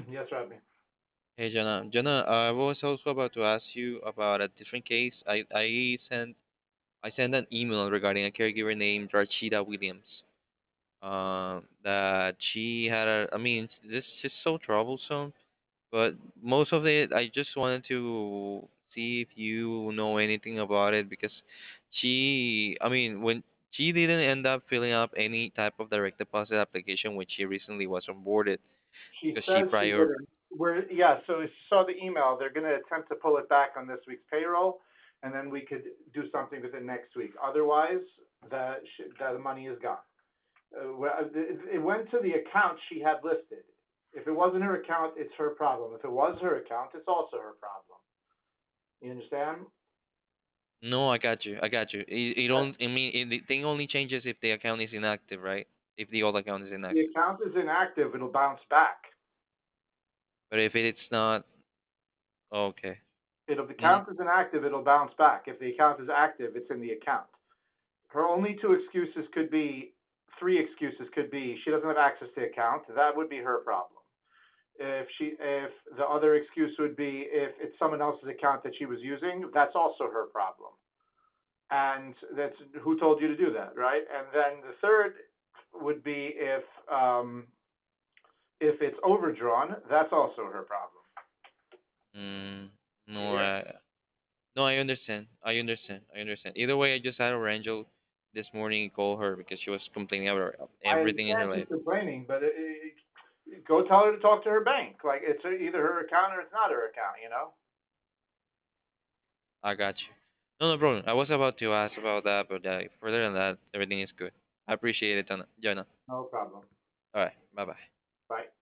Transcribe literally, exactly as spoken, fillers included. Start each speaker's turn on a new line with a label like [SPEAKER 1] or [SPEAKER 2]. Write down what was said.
[SPEAKER 1] Yes, Rabbi.
[SPEAKER 2] Hey, Jonah. Jonah, I was also about to ask you about a different case. I I sent I sent an email regarding a caregiver named Rachida Williams. Um, that she had a. I mean, it's- this is just so troublesome. But most of it, I just wanted to see if you know anything about it because she. I mean, when she didn't end up filling up any type of direct deposit application when she recently was onboarded
[SPEAKER 1] She
[SPEAKER 2] because she
[SPEAKER 1] says she
[SPEAKER 2] prior.
[SPEAKER 1] didn't. We're yeah. So if you saw the email, they're going to attempt to pull it back on this week's payroll, and then we could do something with it next week. Otherwise, the sh- the money is gone. Uh, well, it, it went to the account she had listed. If it wasn't her account, it's her problem. If it was her account, it's also her problem. You understand?
[SPEAKER 2] No, I got you. I got you. It, it
[SPEAKER 1] That
[SPEAKER 2] don't. I mean, it, the thing only changes if the account is inactive, right? If the old account is
[SPEAKER 1] the
[SPEAKER 2] inactive.
[SPEAKER 1] account is inactive, it'll bounce back.
[SPEAKER 2] But if it's not, okay.
[SPEAKER 1] If the
[SPEAKER 2] Mm,
[SPEAKER 1] account is inactive, it'll bounce back. If the account is active, it's in the account. Her only two excuses could be, three excuses could be, she doesn't have access to the account. That would be her problem. If she, if the other excuse would be if it's someone else's account that she was using, that's also her problem. And that's who told you to do that, right? And then the third would be if um, if it's overdrawn, that's also her problem.
[SPEAKER 2] mm,
[SPEAKER 1] You
[SPEAKER 2] no,
[SPEAKER 1] hear?
[SPEAKER 2] I, no, I understand. I understand. I understand. Either way, I just had a Rangel this morning and call her because she was complaining about
[SPEAKER 1] I
[SPEAKER 2] everything in her
[SPEAKER 1] understand she's
[SPEAKER 2] life.
[SPEAKER 1] complaining, but it, it, go tell her to talk to her bank. Like it's either her account or it's not her account. You know?
[SPEAKER 2] I got you. No, no problem. I was about to ask about that, but uh, further than that, everything is good. I appreciate it, Jonah. Jonah.
[SPEAKER 1] No problem.
[SPEAKER 2] All right. Bye bye.
[SPEAKER 1] Bye.